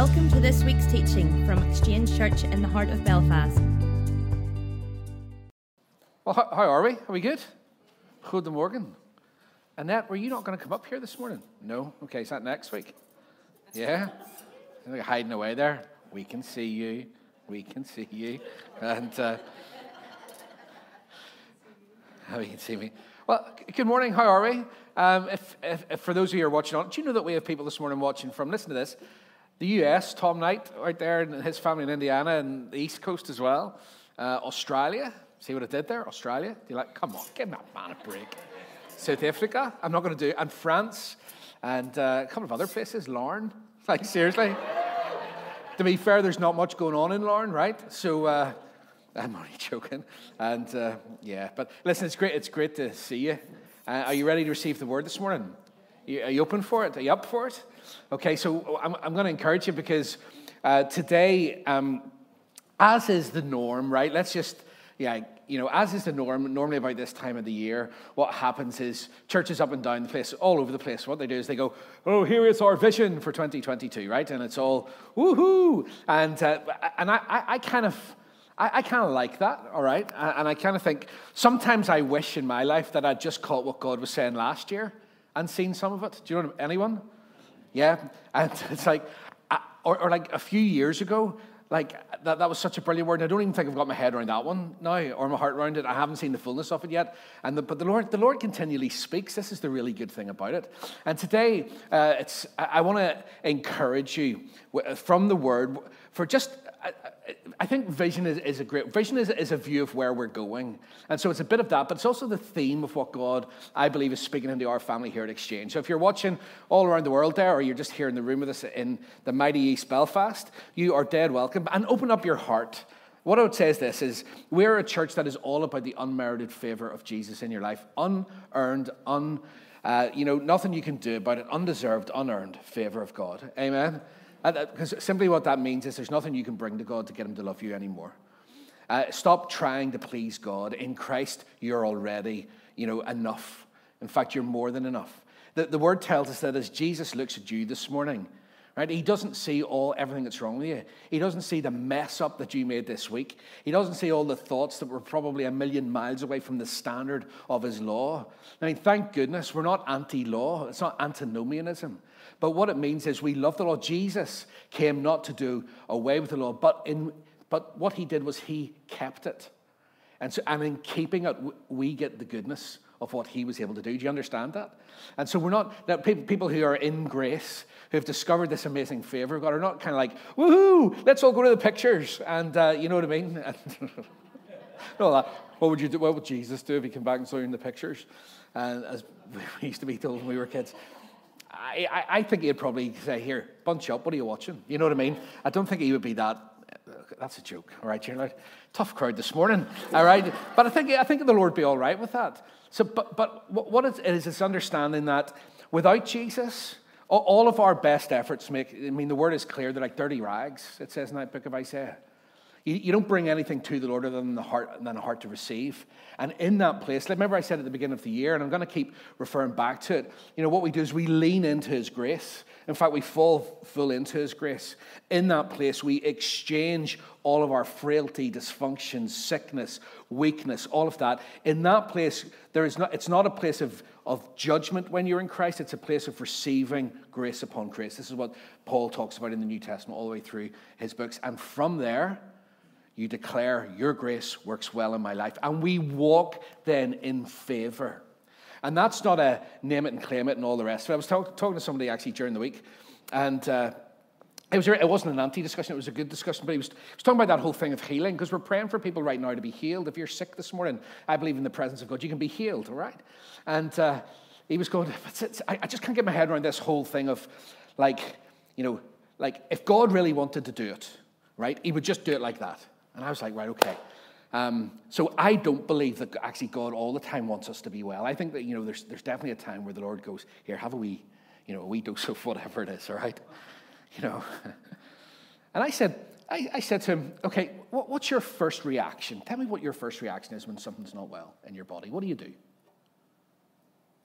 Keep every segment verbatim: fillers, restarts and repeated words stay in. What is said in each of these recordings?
Welcome to this week's teaching from Exchange Church in the heart of Belfast. Well, how, how are we? Are we good? Good morning. Annette, were you not going to come up here this morning? No? Okay, is that next week? Yeah? You're hiding away there. We can see you. We can see you. And uh, oh, you can see me. Well, good morning. How are we? Um, if, if, if for those of you who are watching on, do you know that we have people this morning watching from, listen to this, the U S, Tom Knight out there and his family in Indiana and the East Coast as well. Uh, Australia. See what I did there? Australia. Do you like, come on, give that man a break. South Africa. I'm not going to do, and France, and uh, a couple of other places. Larne. Like, seriously. To be fair, there's not much going on in Larne, right? So, uh, I'm only joking. And, uh, yeah, but listen, it's great. It's great to see you. Uh, are you ready to receive the word this morning? Are you open for it? Are you up for it? Okay, so I'm, I'm going to encourage you because uh, today, um, as is the norm, right? Let's just, yeah, you know, as is the norm, normally about this time of the year, what happens is churches up and down the place, all over the place, what they do is they go, oh, here is our vision for twenty twenty-two, right? And it's all, woohoo! And, uh, and I, I, I kind of... I, I kind of like that, all right? And I kind of think, sometimes I wish in my life that I'd just caught what God was saying last year and seen some of it. Do you know anyone? Yeah? And it's like, or, or like a few years ago, like that, that was such a brilliant word. And I don't even think I've got my head around that one now or my heart around it. I haven't seen the fullness of it yet. And the, but the Lord, the Lord continually speaks. This is the really good thing about it. And today, uh, it's I, I want to encourage you from the word for just, I, I think vision is, is a great, vision is, is a view of where we're going. And so it's a bit of that, but it's also the theme of what God, I believe, is speaking into our family here at Exchange. So if you're watching all around the world there, or you're just here in the room with us in the mighty East Belfast, you are dead welcome. And open up your heart. What I would say is this, is we're a church that is all about the unmerited favor of Jesus in your life. Unearned, un, uh, you know, nothing you can do about it. Undeserved, unearned favor of God. Amen? Because simply what that means is there's nothing you can bring to God to get him to love you anymore. Uh, stop trying to please God. In Christ, you're already, you know, enough. In fact, you're more than enough. The, the word tells us that as Jesus looks at you this morning, right, he doesn't see all everything that's wrong with you. He doesn't see the mess up that you made this week. He doesn't see all the thoughts that were probably a million miles away from the standard of his law. I mean, thank goodness we're not anti-law. It's not antinomianism. But what it means is we love the law. Jesus came not to do away with the law, but in but what he did was he kept it. And so, and in keeping it, we get the goodness of what he was able to do. Do you understand that? And so we're not, that people, people who are in grace, who have discovered this amazing favor of God, are not kind of like, woohoo, let's all go to the pictures. And uh, you know what I mean? No, that, what would you do? What would Jesus do if he came back and saw you in the pictures? And as we used to be told when we were kids, I, I, I think he'd probably say, here, bunch up, what are you watching? You know what I mean? I don't think he would be that, that's a joke, all right? You're like, tough crowd this morning, all right? But I think I think the Lord would be all right with that. So, but, but what it is, is understanding that without Jesus, all of our best efforts make, I mean, the word is clear, they're like dirty rags, it says in that book of Isaiah. You, you don't bring anything to the Lord other than the heart, than a heart to receive. And in that place, remember I said at the beginning of the year, and I'm going to keep referring back to it, you know, what we do is we lean into his grace. In fact, we fall full into his grace. In that place, we exchange all of our frailty, dysfunction, sickness, weakness, all of that. In that place, there is not, it's not a place of, of judgment when you're in Christ. It's a place of receiving grace upon grace. This is what Paul talks about in the New Testament all the way through his books. And from there, you declare, your grace works well in my life. And we walk then in favor. And that's not a name it and claim it and all the rest of it. I was talk, talking to somebody actually during the week, and uh, it, was, it wasn't an anti-discussion, it was a good discussion, but he was, he was talking about that whole thing of healing, because we're praying for people right now to be healed. If you're sick this morning, I believe in the presence of God, you can be healed, all right? And uh, he was going, it's, it's, I, I just can't get my head around this whole thing of, like, you know, like, if God really wanted to do it, right, he would just do it like that. And I was like, right, okay. Um, so I don't believe that actually God all the time wants us to be well. I think that, you know, there's there's definitely a time where the Lord goes, here, have a wee, you know, a wee dose of whatever it is, all right? You know. And I said, I, I said to him, okay, what, what's your first reaction? Tell me what your first reaction is when something's not well in your body. What do you do?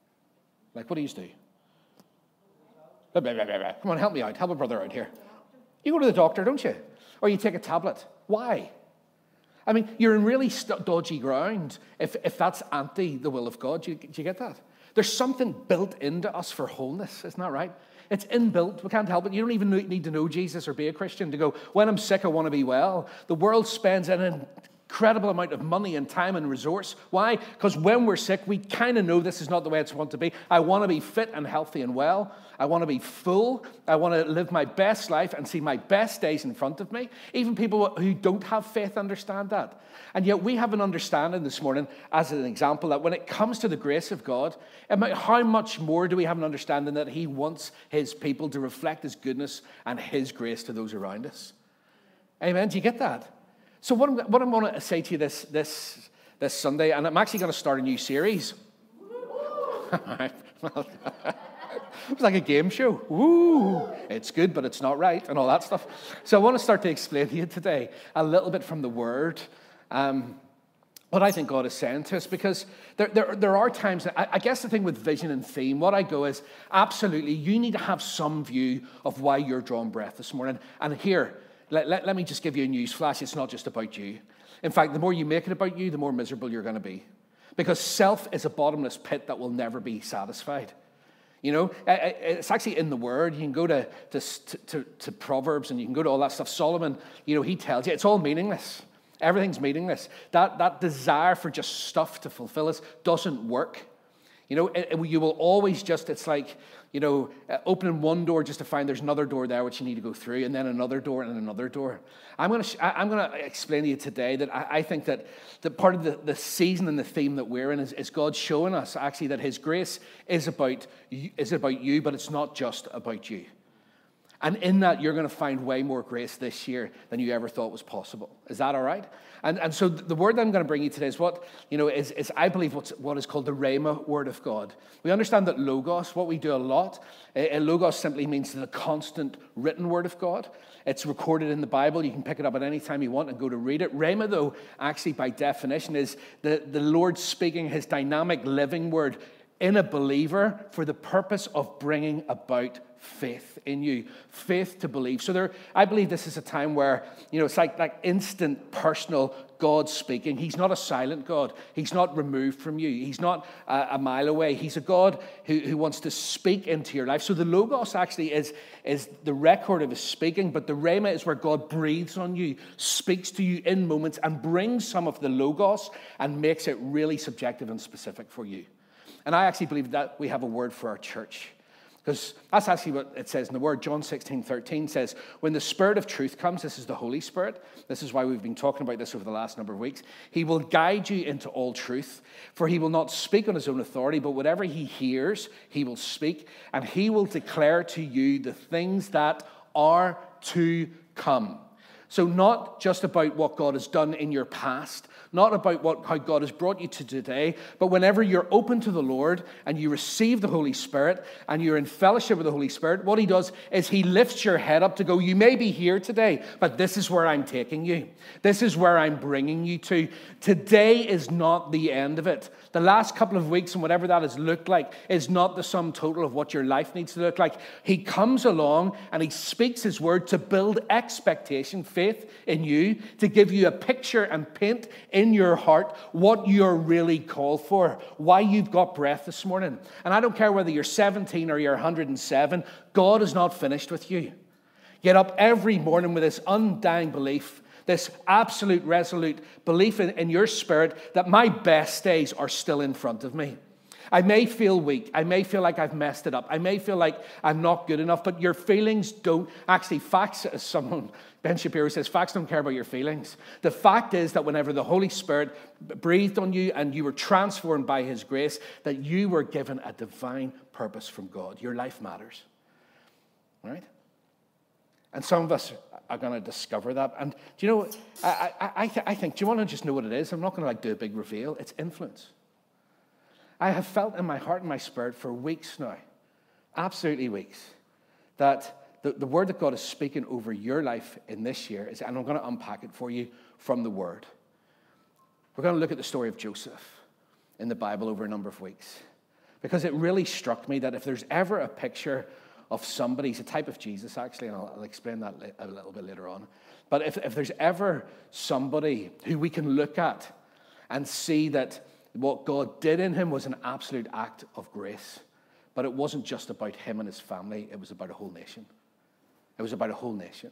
Like, what do you do? Come on, help me out. Help a brother out here. You go to the doctor, don't you? Or you take a tablet. Why? I mean, you're in really st- dodgy ground if, if that's anti the will of God. Do you, do you get that? There's something built into us for wholeness, isn't that right? It's inbuilt. We can't help it. You don't even need to know Jesus or be a Christian to go, when I'm sick, I want to be well. The world spends an incredible amount of money and time and resource. Why? Because when we're sick, we kind of know this is not the way it's want to be. I want to be fit and healthy and well. I want to be full. I want to live my best life and see my best days in front of me. Even people who don't have faith understand that. And yet we have an understanding this morning, as an example, that when it comes to the grace of God, how much more do we have an understanding that he wants his people to reflect his goodness and his grace to those around us? Amen? Do you get that? So what I'm, what I'm going to say to you this, this, this Sunday, and I'm actually going to start a new series. It's like a game show. Woo! It's good, but it's not right, and all that stuff. So I want to start to explain to you today a little bit from the Word, um, what I think God is saying to us, because there, there, there are times, I, I guess the thing with vision and theme, what I go is, absolutely, you need to have some view of why you're drawing breath this morning. And here, let, let, let me just give you a news flash. It's not just about you. In fact, the more you make it about you, the more miserable you're going to be. Because self is a bottomless pit that will never be satisfied. You know, it's actually in the Word. You can go to, to, to, to Proverbs and you can go to all that stuff. Solomon, you know, he tells you it's all meaningless. Everything's meaningless. That, that desire for just stuff to fulfill us doesn't work. You know, it, it, you will always just, it's like, you know, uh, opening one door just to find there's another door there which you need to go through, and then another door and another door. I'm going to I'm going to explain to you today that I, I think that, that part of the, the season and the theme that we're in is, is God showing us actually that his grace is about, is about you, but it's not just about you. And in that, you're going to find way more grace this year than you ever thought was possible. Is that all right? And, and so the word that I'm going to bring you today is what, you know, is, is I believe what's, what is called the Rhema word of God. We understand that Logos, what we do a lot, uh, Logos simply means the constant written word of God. It's recorded in the Bible. You can pick it up at any time you want and go to read it. Rhema, though, actually by definition is the, the Lord speaking his dynamic living word in a believer for the purpose of bringing about faith in you, faith to believe. So there, I believe this is a time where, you know, it's like, like instant personal God speaking. He's not a silent God. He's not removed from you. He's not a, a mile away. He's a God who, who wants to speak into your life. So the Logos actually is, is the record of his speaking, but the Rhema is where God breathes on you, speaks to you in moments, and brings some of the Logos and makes it really subjective and specific for you. And I actually believe that we have a word for our church. Because that's actually what it says in the Word. John sixteen thirteen says, when the Spirit of truth comes, this is the Holy Spirit. This is why we've been talking about this over the last number of weeks. He will guide you into all truth, for he will not speak on his own authority, but whatever he hears, he will speak, and he will declare to you the things that are to come. So not just about what God has done in your past, not about what, how God has brought you to today, but whenever you're open to the Lord and you receive the Holy Spirit and you're in fellowship with the Holy Spirit, what he does is he lifts your head up to go, you may be here today, but this is where I'm taking you. This is where I'm bringing you to. Today is not the end of it. The last couple of weeks and whatever that has looked like is not the sum total of what your life needs to look like. He comes along and he speaks his word to build expectation, faith in you, to give you a picture and paint in your heart what you're really called for, why you've got breath this morning. And I don't care whether you're seventeen or you're one hundred seven, God is not finished with you. Get up every morning with this undying belief, this absolute, resolute belief in, in your spirit that my best days are still in front of me. I may feel weak. I may feel like I've messed it up. I may feel like I'm not good enough, but your feelings don't. Actually, facts, as someone, Ben Shapiro says, facts don't care about your feelings. The fact is that whenever the Holy Spirit breathed on you and you were transformed by his grace, that you were given a divine purpose from God. Your life matters. Right? And some of us are going to discover that. And do you know, I, I, I, th- I think, do you want to just know what it is? I'm not going to like do a big reveal. It's influence. I have felt in my heart and my spirit for weeks now, absolutely weeks, that the, the word that God is speaking over your life in this year is, and I'm going to unpack it for you from the word. We're going to look at the story of Joseph in the Bible over a number of weeks, because it really struck me that if there's ever a picture of somebody. He's a type of Jesus, actually, and I'll, I'll explain that a little bit later on. But if, if there's ever somebody who we can look at and see that what God did in him was an absolute act of grace, but it wasn't just about him and his family, it was about a whole nation. It was about a whole nation.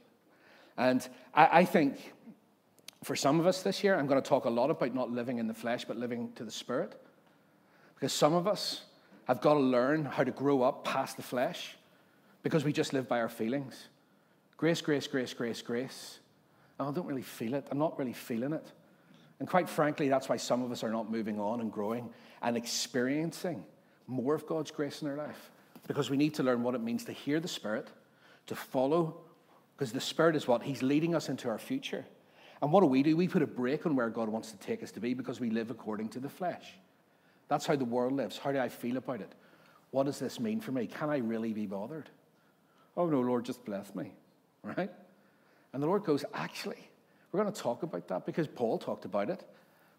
And I, I think for some of us this year, I'm going to talk a lot about not living in the flesh, but living to the Spirit. Because some of us have got to learn how to grow up past the flesh, because we just live by our feelings. Grace, grace, grace, grace, grace. Oh, I don't really feel it. I'm not really feeling it. And quite frankly, that's why some of us are not moving on and growing and experiencing more of God's grace in our life. Because we need to learn what it means to hear the Spirit, to follow, because the Spirit is what? He's leading us into our future. And what do we do? We put a brake on where God wants to take us to be because we live according to the flesh. That's how the world lives. How do I feel about it? What does this mean for me? Can I really be bothered? Oh, no, Lord, just bless me, right? And the Lord goes, actually, we're going to talk about that because Paul talked about it.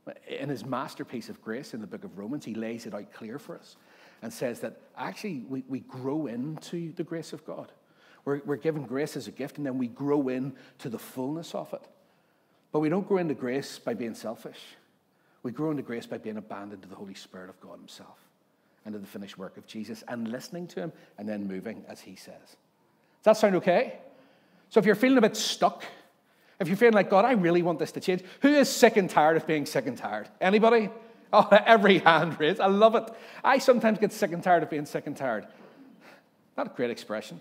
In his masterpiece of grace in the book of Romans, he lays it out clear for us and says that actually we, we grow into the grace of God. We're, we're given grace as a gift, and then we grow into the fullness of it. But we don't grow into grace by being selfish. We grow into grace by being abandoned to the Holy Spirit of God himself and to the finished work of Jesus and listening to him and then moving as he says. Does that sound okay? So if you're feeling a bit stuck, if you're feeling like, God, I really want this to change, who is sick and tired of being sick and tired? Anybody? Oh, every hand raised. I love it. I sometimes get sick and tired of being sick and tired. Not a great expression.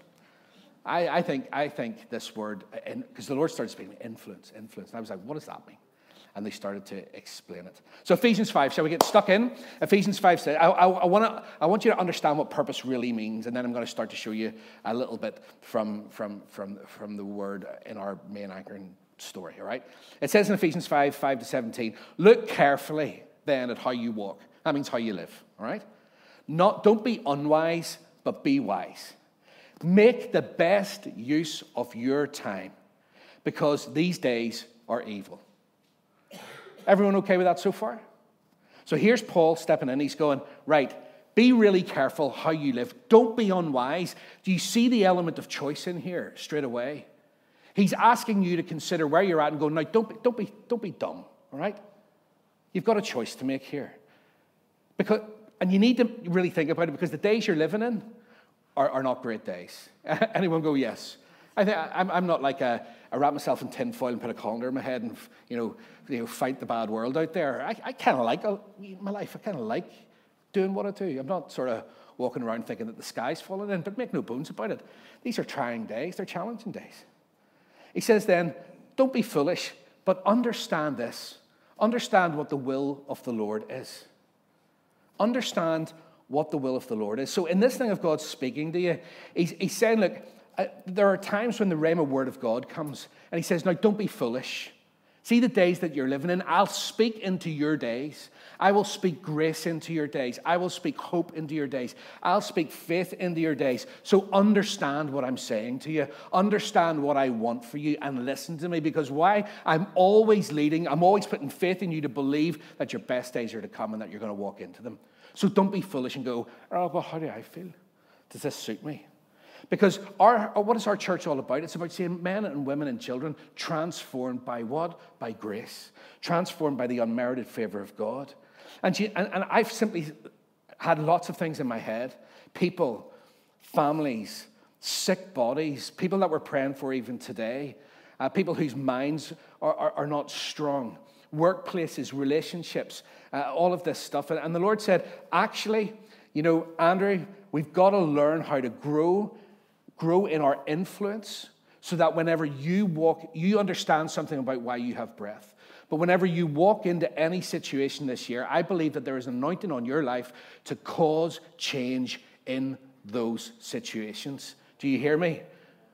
I, I think I think this word, because the Lord started speaking, influence, influence. And I was like, what does that mean? And they started to explain it. So Ephesians five, shall we get stuck in? Ephesians five says, I, I, I, wanna, I want you to understand what purpose really means, and then I'm going to start to show you a little bit from, from, from, from the word in our main anchoring story, all right? It says in Ephesians five, five to seventeen, look carefully then at how you walk. That means how you live, all right? Not, don't be unwise, but be wise. Make the best use of your time, because these days are evil. Everyone okay with that so far? So here's Paul stepping in. He's going, right, be really careful how you live. Don't be unwise. Do you see the element of choice in here straight away? He's asking you to consider where you're at and go, no, don't be, don't be, don't be dumb, all right? You've got a choice to make here. Because, and you need to really think about it, because the days you're living in are, are not great days. Anyone go, yes? I think I'm, I'm not like a, I wrap myself in tinfoil and put a colander in my head and, you know, you know fight the bad world out there. I, I kind of like my life. I kind of like doing what I do. I'm not sort of walking around thinking that the sky's falling in, but make no bones about it. These are trying days. They're challenging days. He says then, don't be foolish, but understand this. Understand what the will of the Lord is. Understand what the will of the Lord is. So in this thing of God speaking to you, he's, he's saying, look, Uh, there are times when the rhema word of God comes, and he says, now don't be foolish. See the days that you're living in. I'll speak into your days. I will speak grace into your days. I will speak hope into your days. I'll speak faith into your days. So understand what I'm saying to you. Understand what I want for you and listen to me, because why? I'm always leading. I'm always putting faith in you to believe that your best days are to come and that you're going to walk into them. So don't be foolish and go, oh, well, how do I feel? Does this suit me? Because our, what is our church all about? It's about seeing men and women and children transformed by what? By grace. Transformed by the unmerited favor of God. And, you, and, and I've simply had lots of things in my head. People, families, sick bodies, people that we're praying for even today, uh, people whose minds are, are, are not strong, workplaces, relationships, uh, all of this stuff. And, and the Lord said, actually, you know, Andrew, we've got to learn how to grow Grow in our influence, so that whenever you walk, you understand something about why you have breath. But whenever you walk into any situation this year, I believe that there is an anointing on your life to cause change in those situations. Do you hear me?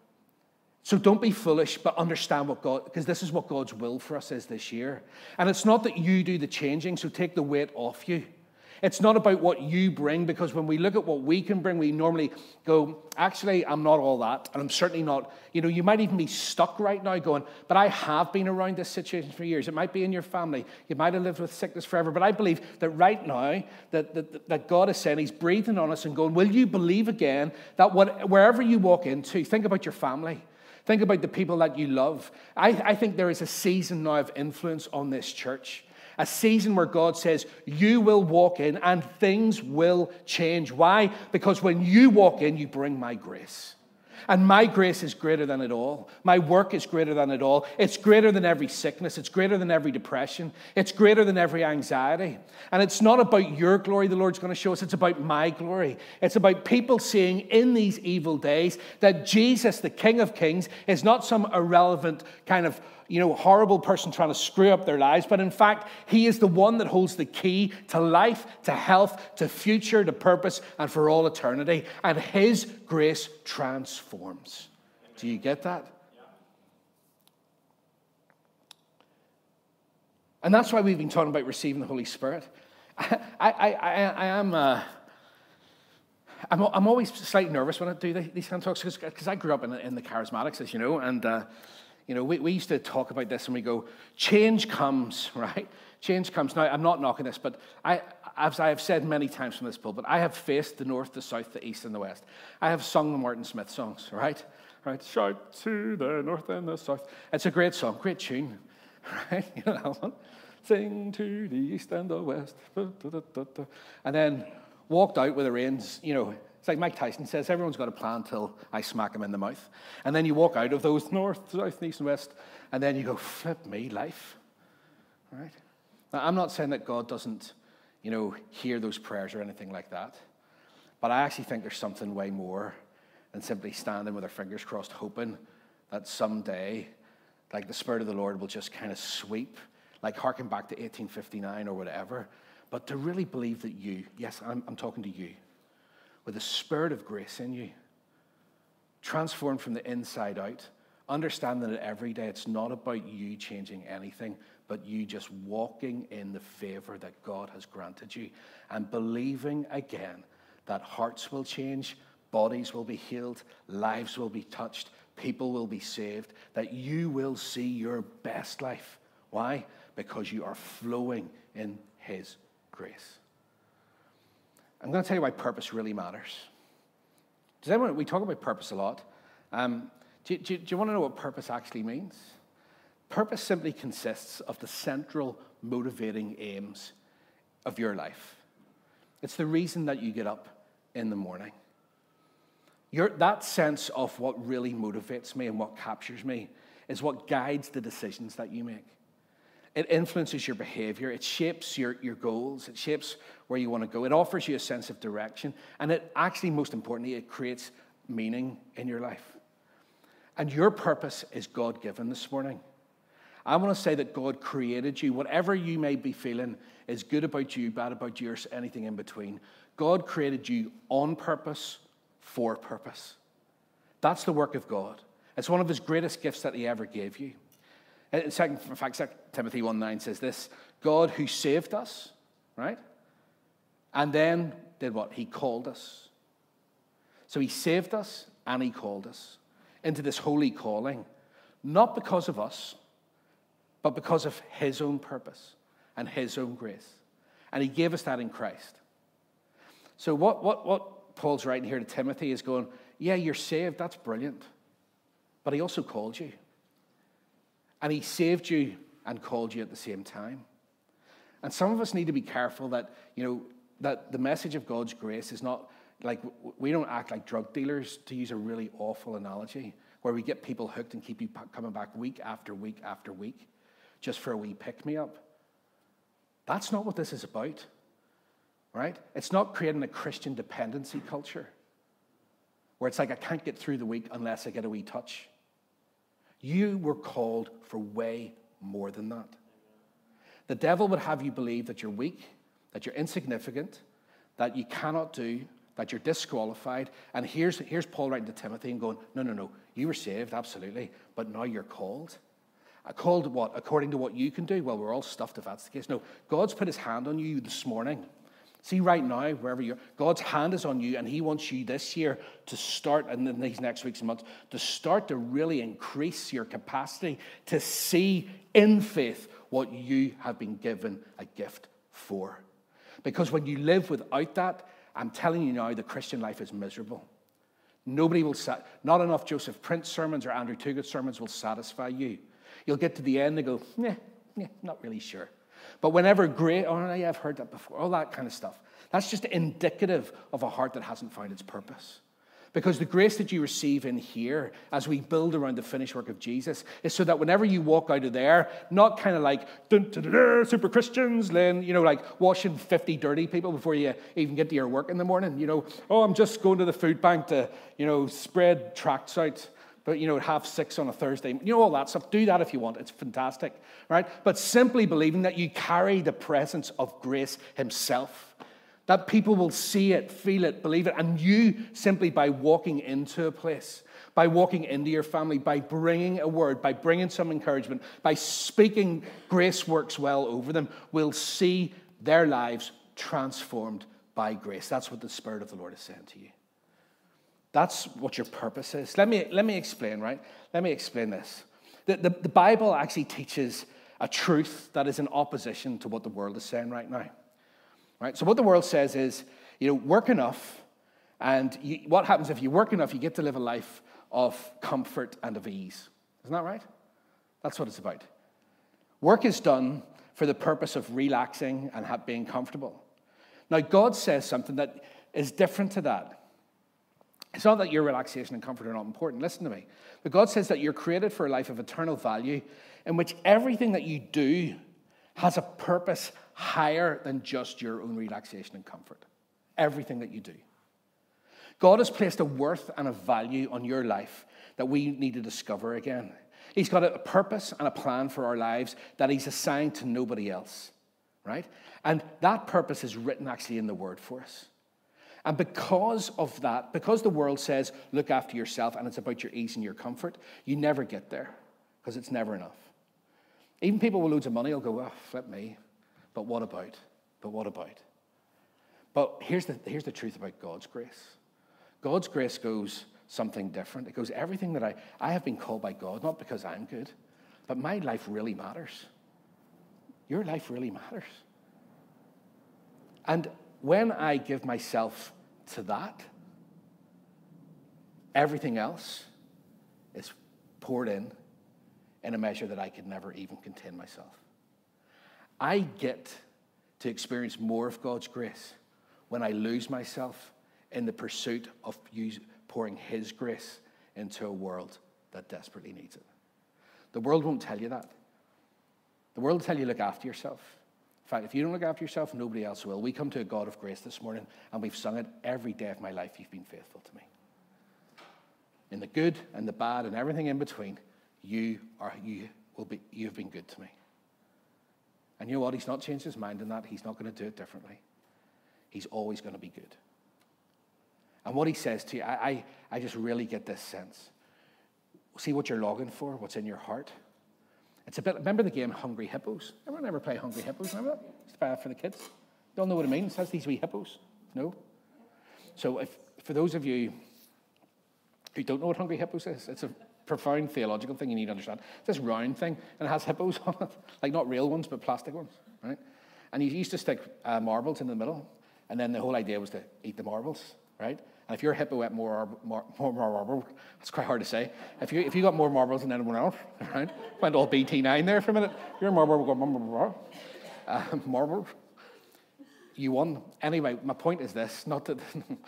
So don't be foolish, but understand what God, because this is what God's will for us is this year. And it's not that you do the changing, so take the weight off you. It's not about what you bring, because when we look at what we can bring, we normally go, actually, I'm not all that, and I'm certainly not, you know, you might even be stuck right now going, but I have been around this situation for years. It might be in your family. You might have lived with sickness forever, but I believe that right now, that, that, that God is saying, he's breathing on us and going, will you believe again that what, wherever you walk into, think about your family. Think about the people that you love. I, I think there is a season now of influence on this church. A season where God says, you will walk in and things will change. Why? Because when you walk in, you bring my grace. And my grace is greater than it all. My work is greater than it all. It's greater than every sickness. It's greater than every depression. It's greater than every anxiety. And it's not about your glory the Lord's going to show us. It's about my glory. It's about people seeing in these evil days that Jesus, the King of Kings, is not some irrelevant kind of, you know, horrible person trying to screw up their lives, but in fact, he is the one that holds the key to life, to health, to future, to purpose, and for all eternity. And his grace transforms. Do you get that? And that's why we've been talking about receiving the Holy Spirit. I, I, I, I am... Uh, I'm, I'm always slightly nervous when I do these kind of talks, because I grew up in, in the charismatics, as you know, and uh, you know, we, we used to talk about this and we go, change comes, right? Change comes. Now, I'm not knocking this, but I, as I have said many times from this pulpit, I have faced the north, the south, the east, and the west. I have sung the Martin Smith songs, right? Right? Shout to the north and the south. It's a great song, great tune, right? You know that one? Sing to the east and the west. And then walked out with the reins, you know. It's like Mike Tyson says, everyone's got a plan till I smack him in the mouth. And then you walk out of those north, south, east, and west, and then you go, flip me, life. Right? Now, I'm not saying that God doesn't, you know, hear those prayers or anything like that. But I actually think there's something way more than simply standing with our fingers crossed, hoping that someday, like the Spirit of the Lord will just kind of sweep, like harken back to eighteen fifty-nine or whatever. But to really believe that you, yes, I'm, I'm talking to you, with the Spirit of grace in you, transformed from the inside out, understanding that every day it's not about you changing anything, but you just walking in the favor that God has granted you, and believing again that hearts will change, bodies will be healed, lives will be touched, people will be saved, that you will see your best life. Why? Because you are flowing in his grace. I'm going to tell you why purpose really matters. Does anyone, we talk about purpose a lot. Um, do, do, do you want to know what purpose actually means? Purpose simply consists of the central motivating aims of your life. It's the reason that you get up in the morning. Your, that sense of what really motivates me and what captures me is what guides the decisions that you make. It influences your behavior. It shapes your, your goals. It shapes where you want to go. It offers you a sense of direction. And it actually, most importantly, it creates meaning in your life. And your purpose is God-given this morning. I want to say that God created you. Whatever you may be feeling is good about you, bad about you, or anything in between. God created you on purpose, for purpose. That's the work of God. It's one of his greatest gifts that he ever gave you. In second, in fact, Second Timothy one nine says this, God who saved us, right? And then did what? He called us. So he saved us and he called us into this holy calling, not because of us, but because of his own purpose and his own grace. And he gave us that in Christ. So what, what, what Paul's writing here to Timothy is going, yeah, you're saved, that's brilliant. But he also called you. And he saved you and called you at the same time. And some of us need to be careful that, you know, that the message of God's grace is not like, we don't act like drug dealers, to use a really awful analogy, where we get people hooked and keep you coming back week after week after week just for a wee pick-me-up. That's not what this is about, right? It's not creating a Christian dependency culture where it's like, I can't get through the week unless I get a wee touch. You were called for way more than that. The devil would have you believe that you're weak, that you're insignificant, that you cannot do, that you're disqualified. And here's, here's Paul writing to Timothy and going, no, no, no, you were saved, absolutely, but now you're called. Uh, called what? According to what you can do? Well, we're all stuffed if that's the case. No, God's put his hand on you this morning See, right now, wherever you're, God's hand is on you, and he wants you this year to start, and in these next weeks and months, to start to really increase your capacity to see in faith what you have been given a gift for. Because when you live without that, I'm telling you now, the Christian life is miserable. Nobody will, sat- not enough Joseph Prince sermons or Andrew Toogood sermons will satisfy you. You'll get to the end and go, nah, nah, not really sure. But whenever great, oh, yeah, I've heard that before, all that kind of stuff. That's just indicative of a heart that hasn't found its purpose. Because the grace that you receive in here, as we build around the finished work of Jesus, is so that whenever you walk out of there, not kind of like, dun, dun, dun, dun, super Christians, then, you know, like washing fifty dirty people before you even get to your work in the morning. You know, oh, I'm just going to the food bank to, you know, spread tracts out. But, you know, half six on a Thursday, you know, all that stuff. Do that if you want. It's fantastic, right? But simply believing that you carry the presence of grace himself, that people will see it, feel it, believe it, and you simply by walking into a place, by walking into your family, by bringing a word, by bringing some encouragement, by speaking grace works well over them, will see their lives transformed by grace. That's what the Spirit of the Lord is saying to you. That's what your purpose is. Let me, let me explain, right? Let me explain this. The, the, the Bible actually teaches a truth that is in opposition to what the world is saying right now. Right? So what the world says is, you know, work enough, and you, what happens if you work enough, you get to live a life of comfort and of ease. Isn't that right? That's what it's about. Work is done for the purpose of relaxing and being comfortable. Now, God says something that is different to that. It's not that your relaxation and comfort are not important. Listen to me. But God says that you're created for a life of eternal value in which everything that you do has a purpose higher than just your own relaxation and comfort. Everything that you do. God has placed a worth and a value on your life that we need to discover again. He's got a purpose and a plan for our lives that he's assigned to nobody else, right? And that purpose is written actually in the Word for us. And because of that, because the world says, look after yourself, and it's about your ease and your comfort, you never get there, because it's never enough. Even people with loads of money will go, oh, flip me. But what about? But what about? But here's the, here's the truth about God's grace. God's grace goes something different. It goes, everything that I, I have been called by God, not because I'm good, but my life really matters. Your life really matters. And when I give myself to that, everything else is poured in in a measure that I could never even contain myself. I get to experience more of God's grace when I lose myself in the pursuit of pouring his grace into a world that desperately needs it. The world won't tell you that. The world will tell you, look after yourself. In fact, if you don't look after yourself, nobody else will. We come to a God of grace this morning, and we've sung it every day of my life. You've been faithful to me. In the good and the bad and everything in between, you are you will be you have been good to me. And you know what? He's not changed his mind in that. He's not going to do it differently. He's always going to be good. And what he says to you, I, I, I just really get this sense. See what you're longing for, what's in your heart. It's a bit, remember the game Hungry Hippos? Everyone ever play Hungry Hippos? Remember that? It's bad for the kids. You all know what it means. It says these wee hippos. No? So if for those of you who don't know what Hungry Hippos is, it's a profound theological thing you need to understand. It's this round thing, and it has hippos on it. Like not real ones, but plastic ones, right? And you used to stick uh, marbles in the middle, and then the whole idea was to eat the marbles, right? And if your hippo ate more, more, more, more marbles, that's quite hard to say. If you if you got more marbles than anyone else, right? Went all B T nine there for a minute. Your marble will go marble, uh, marble. You won. Anyway, my point is this: not that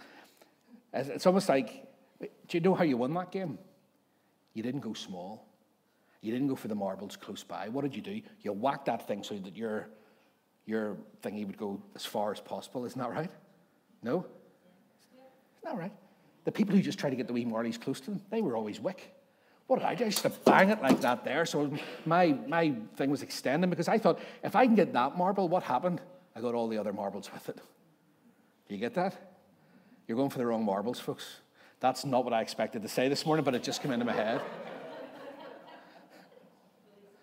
it's almost like, do you know how you won that game? You didn't go small. You didn't go for the marbles close by. What did you do? You whacked that thing so that your your thingy would go as far as possible. Isn't that right? No. All right. The people who just try to get the wee marlies close to them, they were always wick. What did I do? I used to bang it like that there. So my my thing was extending because I thought, if I can get that marble, what happened? I got all the other marbles with it. Do you get that? You're going for the wrong marbles, folks. That's not what I expected to say this morning, but it just came into my head.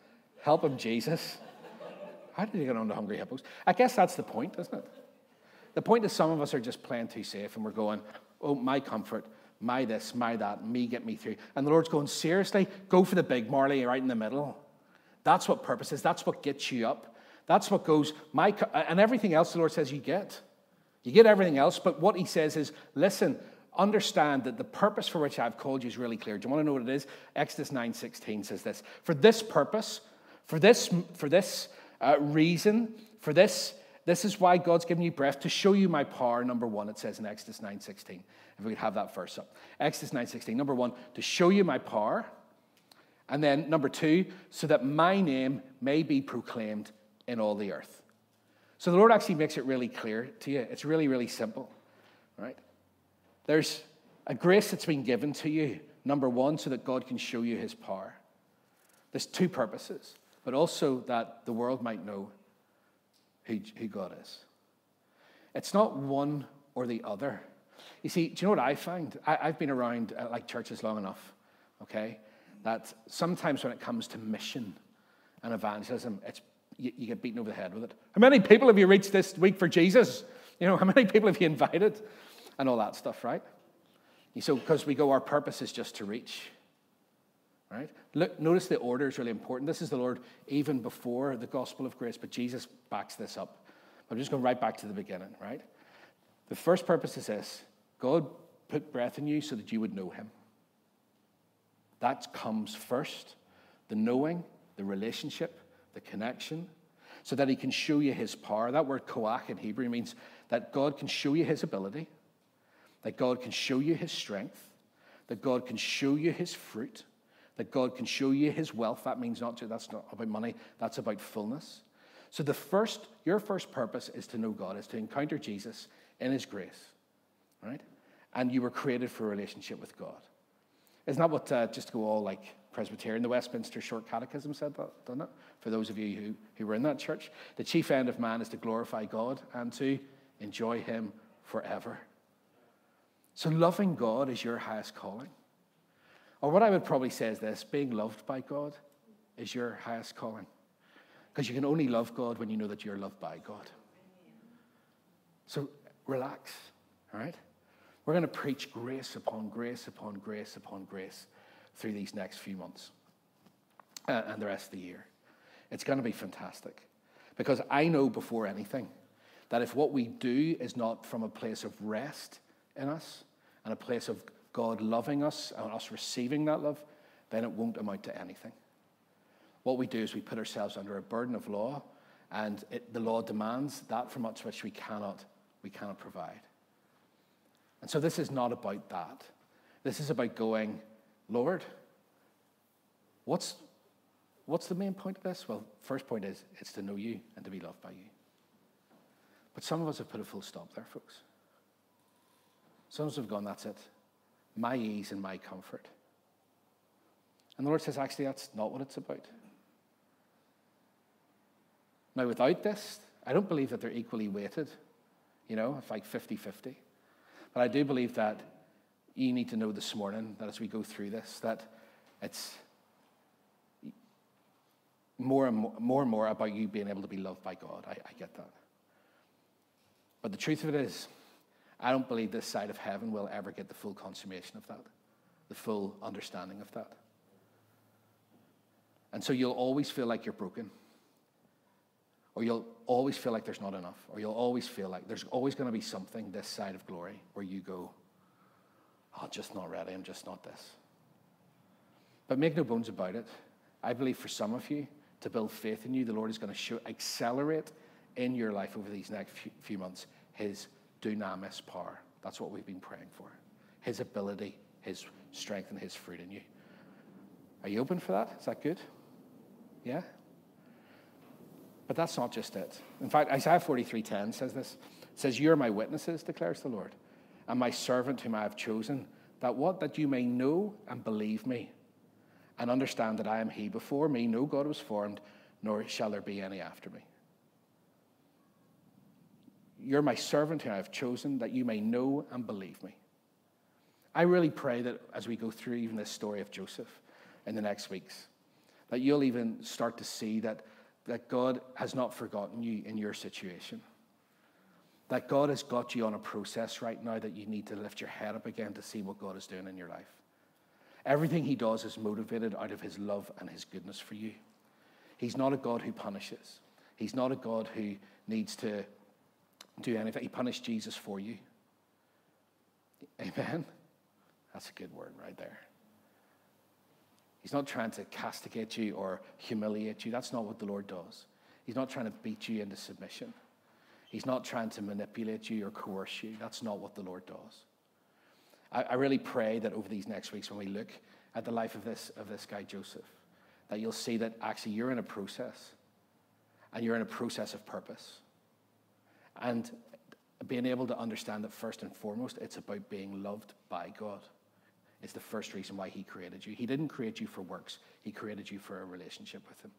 Help him, Jesus. How did he get on to Hungry Hippos? I guess that's the point, isn't it? the point is some of us are just playing too safe and we're going, oh, my comfort, my this, my that, me get me through. And the Lord's going, seriously, go for the big Marley right in the middle. That's what purpose is. That's what gets you up. That's what goes, my, and everything else the Lord says you get. You get everything else, but what he says is, listen, understand that the purpose for which I've called you is really clear. Do you want to know what it is? Exodus nine sixteen says this. For this purpose, for this, for this uh, reason, for this, this is why God's given you breath, to show you my power, number one, it says in Exodus nine sixteen. If we could have that verse up. Exodus nine sixteen, number one, to show you my power. And then number two, so that my name may be proclaimed in all the earth. So the Lord actually makes it really clear to you. It's really, really simple, right? There's a grace that's been given to you, number one, so that God can show you his power. There's two purposes, but also that the world might know who, who God is. It's not one or the other. You see, do you know what I find? I, I've been around uh, like churches long enough, okay, that sometimes when it comes to mission and evangelism, it's you, you get beaten over the head with it. How many people have you reached this week for Jesus? You know, how many people have you invited? And all that stuff, right? So, because we go, our purpose is just to reach, right? Look, notice the order is really important. This is the Lord even before the gospel of grace, but Jesus backs this up. I'm just going right back to the beginning, right? The first purpose is this. God put breath in you so that you would know him. That comes first. The knowing, the relationship, the connection, so that he can show you his power. That word koach in Hebrew means that God can show you his ability, that God can show you his strength, that God can show you his fruit, that God can show you his wealth. That means not to, that's not about money, that's about fullness. So the first, your first purpose is to know God, is to encounter Jesus in his grace, right? And you were created for a relationship with God. Isn't that what, uh, just to go all like Presbyterian, the Westminster Short Catechism said that, doesn't it? For those of you who, who were in that church. The chief end of man is to glorify God and to enjoy him forever. So loving God is your highest calling. Or what I would probably say is this, being loved by God is your highest calling. Because you can only love God when you know that you're loved by God. So relax, all right? We're going to preach grace upon grace upon grace upon grace through these next few months uh, and the rest of the year. It's going to be fantastic. Because I know before anything that if what we do is not from a place of rest in us and a place of God loving us and us receiving that love, then it won't amount to anything. What we do is we put ourselves under a burden of law, and it, the law demands that from us which we cannot, we cannot provide. And so this is not about that. This is about going, Lord, what's, what's the main point of this? Well, first point is it's to know you and to be loved by you. But some of us have put a full stop there, folks. Some of us have gone, that's it. My ease and my comfort. And the Lord says, actually, that's not what it's about. Now, without this, I don't believe that they're equally weighted. You know, it's like fifty-fifty. But I do believe that you need to know this morning that as we go through this, that it's more and more, more and more about you being able to be loved by God. I, I get that. But the truth of it is, I don't believe this side of heaven will ever get the full consummation of that, the full understanding of that. And so you'll always feel like you're broken. Or you'll always feel like there's not enough. Or you'll always feel like there's always going to be something this side of glory where you go, oh, I'm just not ready. I'm just not this. But make no bones about it. I believe for some of you, to build faith in you, the Lord is going to show, accelerate in your life over these next few, few months his dunamis power. That's what we've been praying for. His ability, his strength, and his fruit in you. Are you open for that? Is that good? Yeah? But that's not just it. In fact, Isaiah forty-three ten says this. It says, you're my witnesses, declares the Lord, and my servant whom I have chosen, that what? That you may know and believe me, and understand that I am he. Before me no God was formed, nor shall there be any after me. You're my servant whom I have chosen, that you may know and believe me. I really pray that as we go through even this story of Joseph in the next weeks, that you'll even start to see that, that God has not forgotten you in your situation. that God has got you on a process right now that you need to lift your head up again to see what God is doing in your life. Everything he does is motivated out of his love and his goodness for you. He's not a God who punishes. He's not a God who needs to do anything. He punished Jesus for you. Amen? That's a good word right there. He's not trying to castigate you or humiliate you. That's not what the Lord does. He's not trying to beat you into submission. He's not trying to manipulate you or coerce you. That's not what the Lord does. I, I really pray that over these next weeks when we look at the life of this, of this guy, Joseph, that you'll see that actually you're in a process, and you're in a process of purpose. And being able to understand that first and foremost, it's about being loved by God. It's the first reason why he created you. He didn't create you for works. He created you for a relationship with him.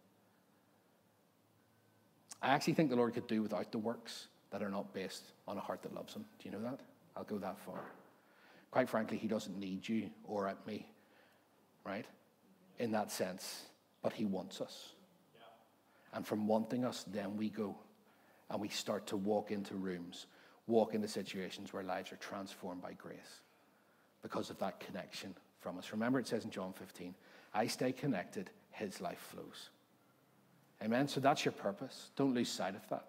I actually think the Lord could do without the works that are not based on a heart that loves him. Do you know that? I'll go that far. Quite frankly, he doesn't need you or at me, right? In that sense, but he wants us. Yeah. And from wanting us, then we go and we start to walk into rooms, walk into situations where lives are transformed by grace because of that connection from us. Remember, it says in John fifteen, I stay connected, his life flows. Amen? So that's your purpose. Don't lose sight of that.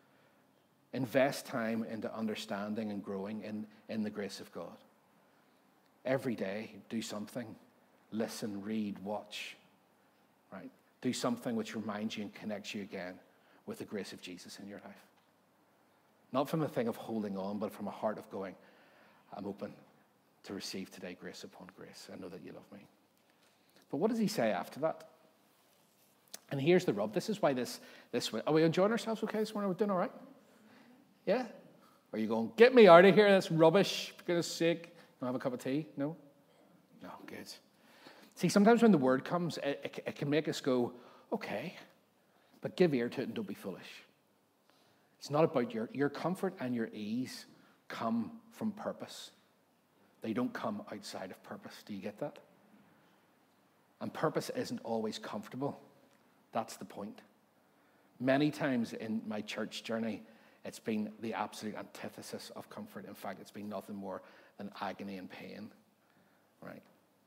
Invest time into understanding and growing in, in the grace of God. Every day, do something. Listen, read, watch. Right? Do something which reminds you and connects you again with the grace of Jesus in your life. Not from a thing of holding on, but from a heart of going, I'm open to receive today grace upon grace. I know that you love me. But what does he say after that? And here's the rub. This is why this, this, are we enjoying ourselves okay this morning? Are we doing all right? Yeah? Are you going, get me out of here, that's rubbish, for goodness sake. Want to have a cup of tea? No? No, good. See, sometimes when the word comes, it, it, it can make us go, okay, but give ear to it and don't be foolish. It's not about your, your comfort and your ease come from purpose. They don't come outside of purpose. Do you get that? And purpose isn't always comfortable. That's the point. Many times in my church journey, it's been the absolute antithesis of comfort. In fact, it's been nothing more than agony and pain, right?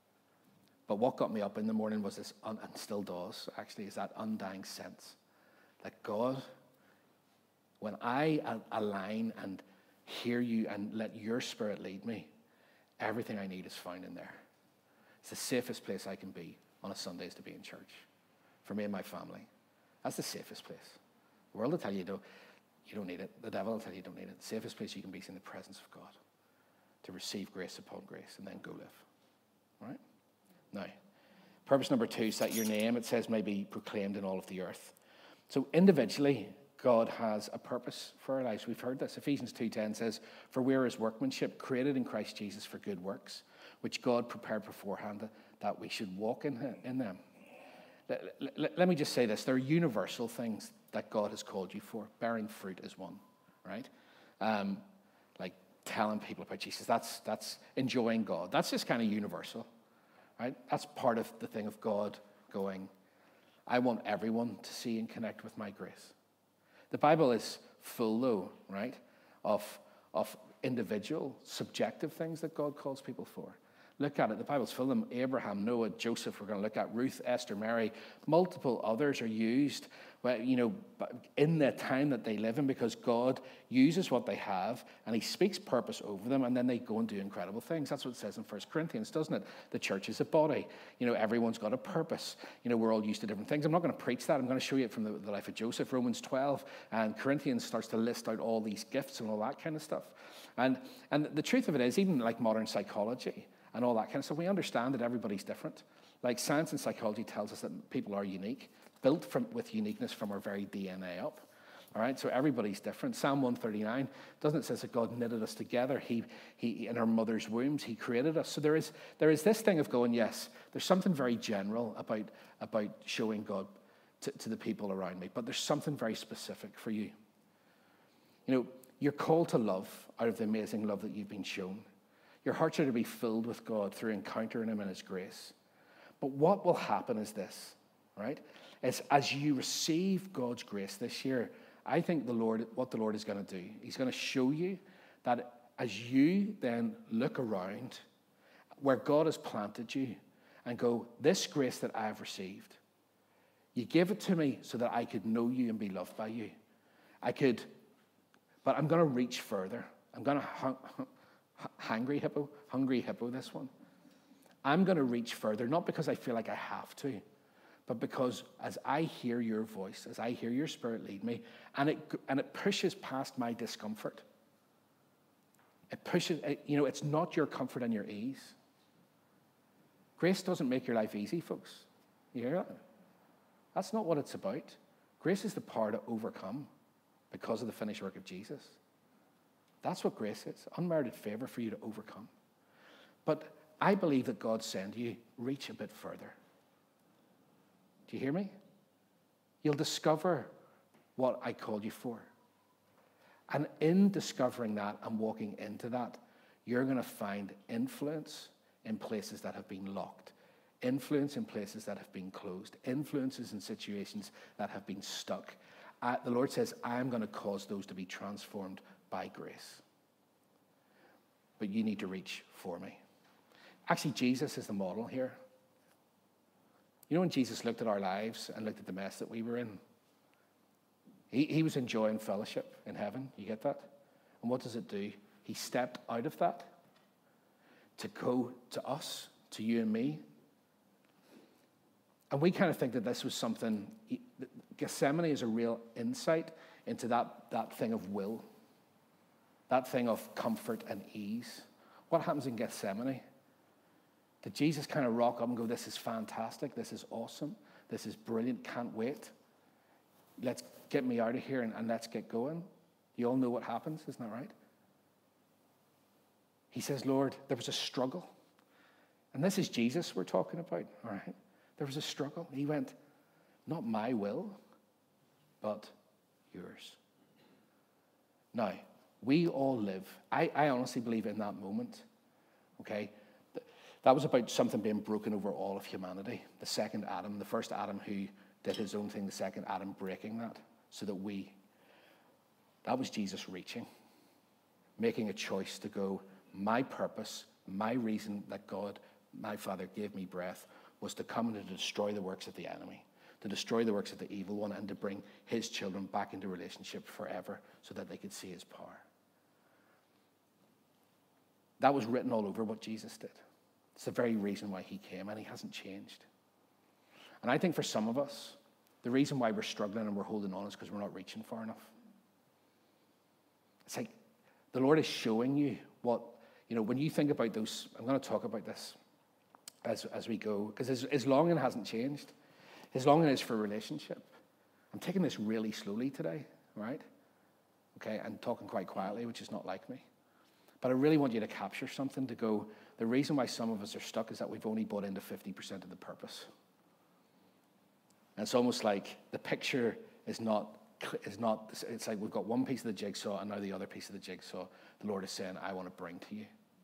But what got me up in the morning was this, and still does, actually, is that undying sense that God, when I align and hear you and let your spirit lead me, everything I need is found in there. It's the safest place I can be on a Sunday is to be in church. For me and my family. That's the safest place. The world will tell you, don't, you don't need it. The devil will tell you you don't need it. The safest place you can be is in the presence of God. To receive grace upon grace and then go live. Right? Now, purpose number two is that your name, it says, may be proclaimed in all of the earth. So individually, God has a purpose for our lives. We've heard this. Ephesians two ten says, for we are his workmanship, created in Christ Jesus for good works, which God prepared beforehand that we should walk in, in them. Let, let, let me just say this. There are universal things that God has called you for. Bearing fruit is one, right? Um, like telling people about Jesus. That's, that's enjoying God. That's just kind of universal, right? That's part of the thing of God going, I want everyone to see and connect with my grace. The Bible is full, though, right, of, of individual, subjective things that God calls people for. Look at it. The Bible's full of them. Abraham, Noah, Joseph, we're going to look at Ruth, Esther, Mary. Multiple others are used, you know, in the time that they live in because God uses what they have and he speaks purpose over them and then they go and do incredible things. That's what it says in First Corinthians, doesn't it? The church is a body. You know, everyone's got a purpose. You know, we're all used to different things. I'm not going to preach that. I'm going to show you it from the, the life of Joseph, Romans twelve, and Corinthians starts to list out all these gifts and all that kind of stuff. And, and the truth of it is, even like modern psychology, and all that kind of stuff, we understand that everybody's different. Like science and psychology tells us that people are unique, built from with uniqueness from our very D N A up. All right, so everybody's different. Psalm one thirty-nine, doesn't it say that God knitted us together? He, he, in our mother's wombs, he created us. So there is, there is this thing of going, yes, there's something very general about, about showing God to, to the people around me, but there's something very specific for you. You know, you're called to love out of the amazing love that you've been shown. Your hearts are to be filled with God through encountering him and his grace. But what will happen is this, right? Is as you receive God's grace this year, I think the Lord, what the Lord is going to do, he's going to show you that as you then look around where God has planted you and go, this grace that I have received, you gave it to me so that I could know you and be loved by you. I could, but I'm going to reach further. I'm going to, hung, hungry hippo, hungry hippo, this one. I'm going to reach further, not because I feel like I have to, but because as I hear your voice, as I hear your Spirit lead me, and it, and it pushes past my discomfort. It pushes, you know, it's not your comfort and your ease. Grace doesn't make your life easy, folks. You hear that? That's not what it's about. Grace is the power to overcome because of the finished work of Jesus. That's what grace is, unmerited favor for you to overcome. But I believe that God's saying to you, reach a bit further. Do you hear me? You'll discover what I called you for. And in discovering that and walking into that, you're going to find influence in places that have been locked, influence in places that have been closed, influences in situations that have been stuck. Uh, the Lord says, I'm going to cause those to be transformed by grace. But you need to reach for me. Actually, Jesus is the model here. You know, when Jesus looked at our lives and looked at the mess that we were in, he, he was enjoying fellowship in heaven. You get that? And what does it do? He stepped out of that to go to us, to you and me. And we kind of think that this was something, Gethsemane is a real insight into that, that thing of will, that thing of comfort and ease. What happens in Gethsemane? Did Jesus kind of rock up and go, this is fantastic, this is awesome, this is brilliant, can't wait. Let's get me out of here and, and let's get going. You all know what happens, isn't that right? He says, Lord, there was a struggle. And this is Jesus we're talking about, all right? There was a struggle. He went, not my will, but yours. Now, we all live, I, I honestly believe in that moment, okay? That was about something being broken over all of humanity. The second Adam, the first Adam who did his own thing, the second Adam breaking that so that we, that was Jesus reaching, making a choice to go, my purpose, my reason that God, my Father, gave me breath was to come and to destroy the works of the enemy, to destroy the works of the evil one, and to bring his children back into relationship forever so that they could see his power. That was written all over what Jesus did. It's the very reason why he came, and he hasn't changed. And I think for some of us, the reason why we're struggling and we're holding on is because we're not reaching far enough. It's like the Lord is showing you what, you know, when you think about those, I'm going to talk about this as, as we go, because his, his longing hasn't changed. His longing is for a relationship. I'm taking this really slowly today, right? Okay, and talking quite quietly, which is not like me. But I really want you to capture something to go, the reason why some of us are stuck is that we've only bought into fifty percent of the purpose. And it's almost like the picture is not, is not, it's like we've got one piece of the jigsaw and now the other piece of the jigsaw, the Lord is saying, I want to bring to you.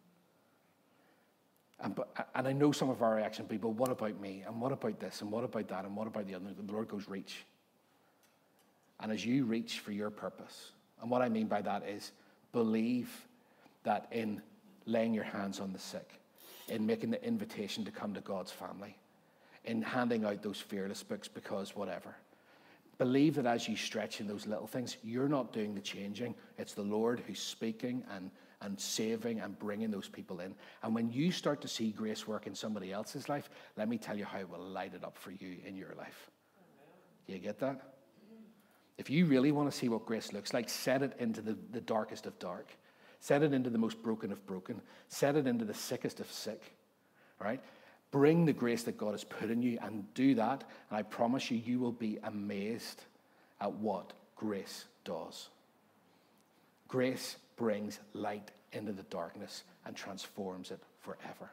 And, but, and I know some of our reaction people, what about me? And what about this? And what about that? And what about the other? The Lord goes, reach. And as you reach for your purpose, and what I mean by that is believe that in laying your hands on the sick, in making the invitation to come to God's family, in handing out those fearless books because whatever. Believe that as you stretch in those little things, you're not doing the changing. It's the Lord who's speaking and, and saving and bringing those people in. And when you start to see grace work in somebody else's life, let me tell you how it will light it up for you in your life. Do you get that? If you really want to see what grace looks like, set it into the, the darkest of dark. Set it into the most broken of broken. Set it into the sickest of sick. All right? Bring the grace that God has put in you and do that. And I promise you, you will be amazed at what grace does. Grace brings light into the darkness and transforms it forever.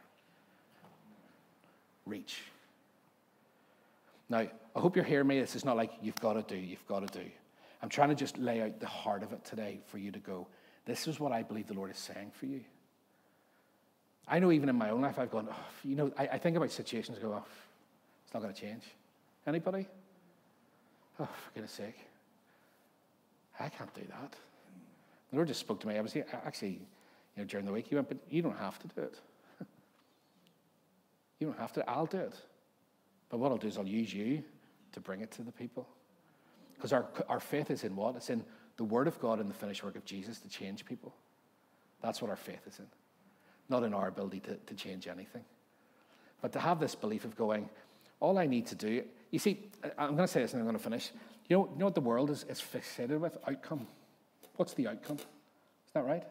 Reach. Now, I hope you're hearing me. This is not like you've got to do, you've got to do. I'm trying to just lay out the heart of it today for you to go, this is what I believe the Lord is saying for you. I know even in my own life, I've gone, oh, you know, I, I think about situations and go, oh, it's not going to change. Anybody? Oh, for goodness sake. I can't do that. The Lord just spoke to me. I was here, actually, you know, during the week. He went, but you don't have to do it. You don't have to. I'll do it. But what I'll do is I'll use you to bring it to the people. Because our, our faith is in what? It's in the Word of God and the finished work of Jesus to change people. That's what our faith is in. Not in our ability to, to change anything. But to have this belief of going, all I need to do, you see, I'm going to say this and I'm going to finish. You know, you know what the world is, is fixated with? Outcome. What's the outcome? Is that right?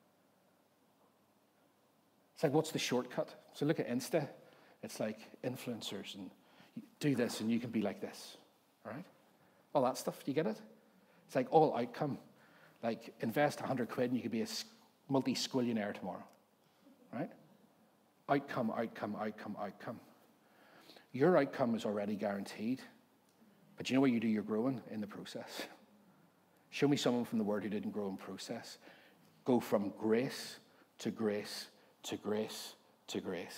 It's like, what's the shortcut? So look at Insta. It's like influencers and do this and you can be like this. All right? All that stuff. Do you get it? It's like all outcome. Like invest one hundred quid and you could be a multi-squillionaire tomorrow. Right? Outcome, outcome, outcome, outcome. Your outcome is already guaranteed. But you know what you do? You're growing in the process. Show me someone from the Word who didn't grow in process. Go from grace to grace to grace to grace.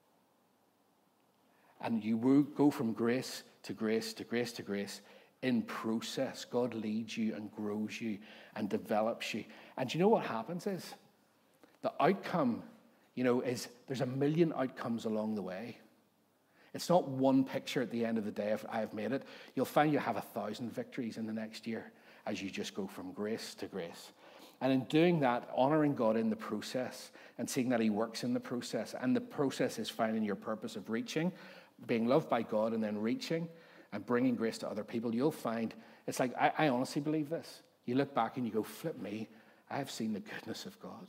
And you will go from grace to grace to grace to grace in process. God leads you and grows you and develops you. And you know what happens is the outcome, you know, is there's a million outcomes along the way. It's not one picture at the end of the day if I have made it. You'll find you have a thousand victories in the next year as you just go from grace to grace. And in doing that, honoring God in the process and seeing that he works in the process. And the process is finding your purpose of reaching, being loved by God and then reaching and bringing grace to other people. You'll find, it's like, I, I honestly believe this. You look back and you go, flip me, I have seen the goodness of God.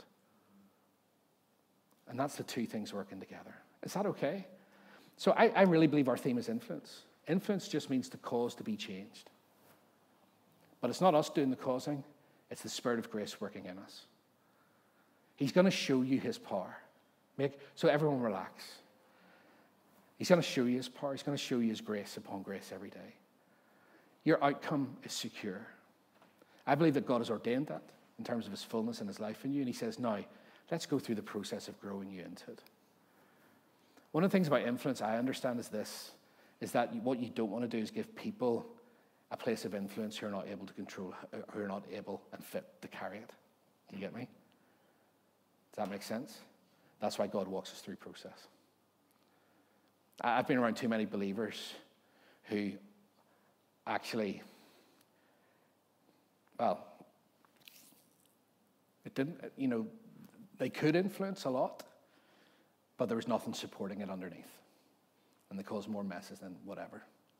And that's the two things working together. Is that okay? So I, I really believe our theme is influence. Influence just means to cause to be changed. But it's not us doing the causing. It's the Spirit of grace working in us. He's going to show you his power. Make, so everyone relax. He's going to show you his power. He's going to show you his grace upon grace every day. Your outcome is secure. I believe that God has ordained that in terms of his fullness and his life in you. And he says, now, let's go through the process of growing you into it. One of the things about influence I understand is this, is that what you don't want to do is give people a place of influence who are not able to control, who are not able and fit to carry it. Do you get me? Does that make sense? That's why God walks us through process. I've been around too many believers who actually, well, it didn't, you know, they could influence a lot, but there was nothing supporting it underneath. And they caused more messes than whatever.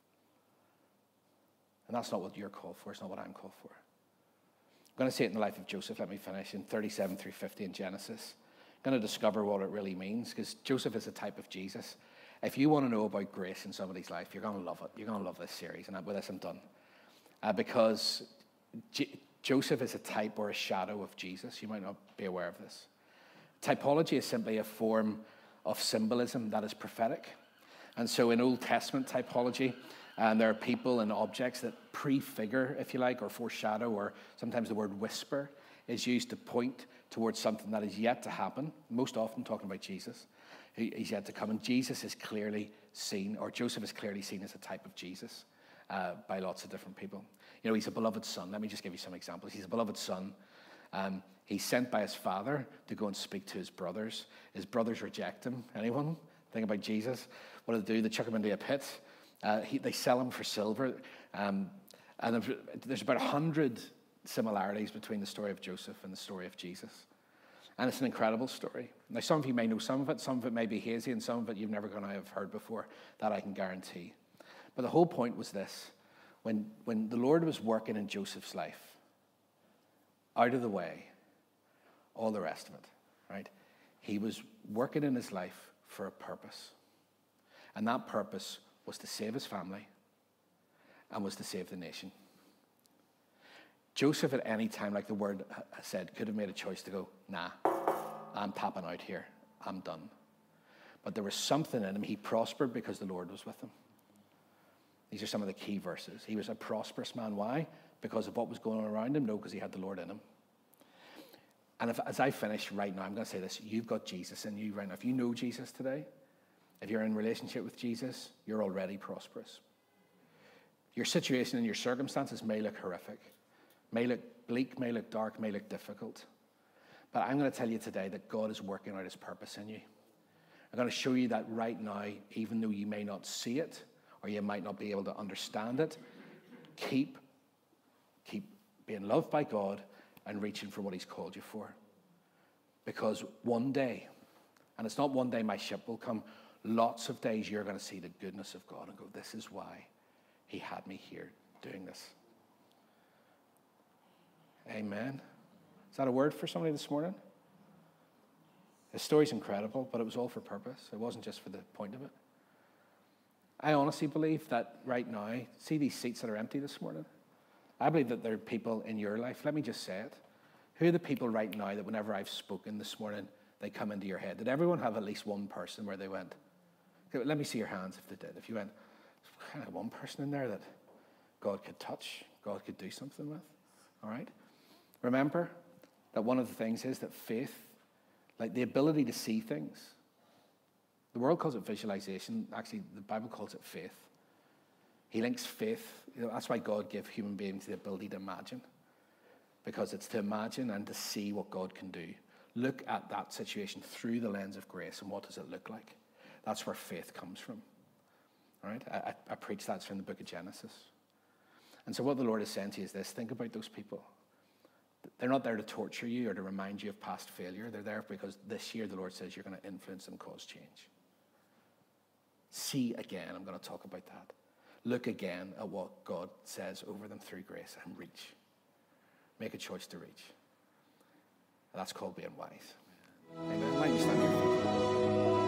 And that's not what you're called for. It's not what I'm called for. I'm going to see it in the life of Joseph. Let me finish in thirty-seven through fifty in Genesis. I'm going to discover what it really means, because Joseph is a type of Jesus. If you want to know about grace in somebody's life, you're going to love it. You're going to love this series. And with this, I'm done. Uh, because J- Joseph is a type or a shadow of Jesus. You might not be aware of this. Typology is simply a form of symbolism that is prophetic. And so in Old Testament typology, and there are people and objects that prefigure, if you like, or foreshadow, or sometimes the word whisper is used to point towards something that is yet to happen, most often talking about Jesus. He's yet to come, and Jesus is clearly seen, or Joseph is clearly seen as a type of Jesus uh, by lots of different people. You know, he's a beloved son. Let me just give you some examples. He's a beloved son. Um, he's sent by his father to go and speak to his brothers. His brothers reject him. Anyone think about Jesus? What do they do? They chuck him into a pit. Uh, he, they sell him for silver. Um, and there's about a hundred similarities between the story of Joseph and the story of Jesus. And it's an incredible story. Now, some of you may know some of it. Some of it may be hazy, and some of it you've never going to have heard before. That I can guarantee. But the whole point was this. When, when the Lord was working in Joseph's life, out of the way, all the rest of it, right? He was working in his life for a purpose. And that purpose was to save his family and was to save the nation. Joseph at any time, like the word said, could have made a choice to go, nah, I'm tapping out here. I'm done. But there was something in him. He prospered because the Lord was with him. These are some of the key verses. He was a prosperous man. Why? Because of what was going on around him? No, because he had the Lord in him. And if, as I finish right now, I'm going to say this. You've got Jesus in you right now. If you know Jesus today, if you're in relationship with Jesus, you're already prosperous. Your situation and your circumstances may look horrific, may look bleak, may look dark, may look difficult. But I'm going to tell you today that God is working out his purpose in you. I'm going to show you that right now, even though you may not see it, or you might not be able to understand it, keep, keep being loved by God and reaching for what he's called you for. Because one day, and it's not one day my ship will come, lots of days you're going to see the goodness of God and go, this is why he had me here doing this. Amen. Is that a word for somebody this morning? The story's incredible, but it was all for purpose. It wasn't just for the point of it. I honestly believe that right now, see these seats that are empty this morning? I believe that there are people in your life, let me just say it. Who are the people right now that whenever I've spoken this morning, they come into your head? Did everyone have at least one person where they went? Okay, let me see your hands if they did. If you went, there's kind of one person in there that God could touch, God could do something with. All right? Remember that one of the things is that faith, like the ability to see things, the world calls it visualization. Actually, the Bible calls it faith. He links faith. You know, that's why God gave human beings the ability to imagine, because it's to imagine and to see what God can do. Look at that situation through the lens of grace, and what does it look like? That's where faith comes from. All right? I, I, I preach that from the book of Genesis. And so what the Lord is saying to you is this: think about those people. They're not there to torture you or to remind you of past failure. They're there because this year the Lord says you're going to influence and cause change. See again, I'm going to talk about that. Look again at what God says over them through grace and reach. Make a choice to reach. That's called being wise. Amen. Why don't you stand here?